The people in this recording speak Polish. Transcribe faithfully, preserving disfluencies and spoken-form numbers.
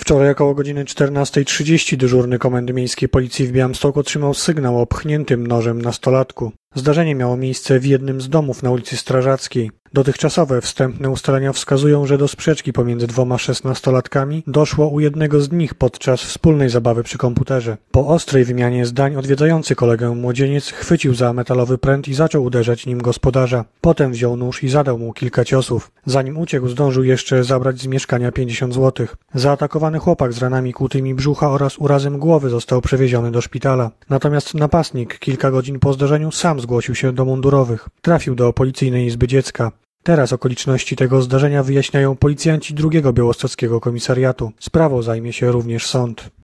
Wczoraj około godziny czternastej trzydzieści dyżurny Komendy Miejskiej Policji w Białymstoku otrzymał sygnał o pchniętym nożem nastolatku. Zdarzenie miało miejsce w jednym z domów na ulicy Strażackiej. Dotychczasowe wstępne ustalenia wskazują, że do sprzeczki pomiędzy dwoma szesnastolatkami doszło u jednego z nich podczas wspólnej zabawy przy komputerze. Po ostrej wymianie zdań odwiedzający kolegę młodzieniec chwycił za metalowy pręt i zaczął uderzać nim gospodarza. Potem wziął nóż i zadał mu kilka ciosów. Zanim uciekł, zdążył jeszcze zabrać z mieszkania pięćdziesiąt złotych. Zaatakowany chłopak z ranami kłutymi brzucha oraz urazem głowy został przewieziony do szpitala. Natomiast napastnik kilka godzin po zdarzeniu sam zgłosił się do mundurowych. Trafił do Policyjnej Izby Dziecka. Teraz okoliczności tego zdarzenia wyjaśniają policjanci drugiego białostockiego komisariatu. Sprawą zajmie się również sąd.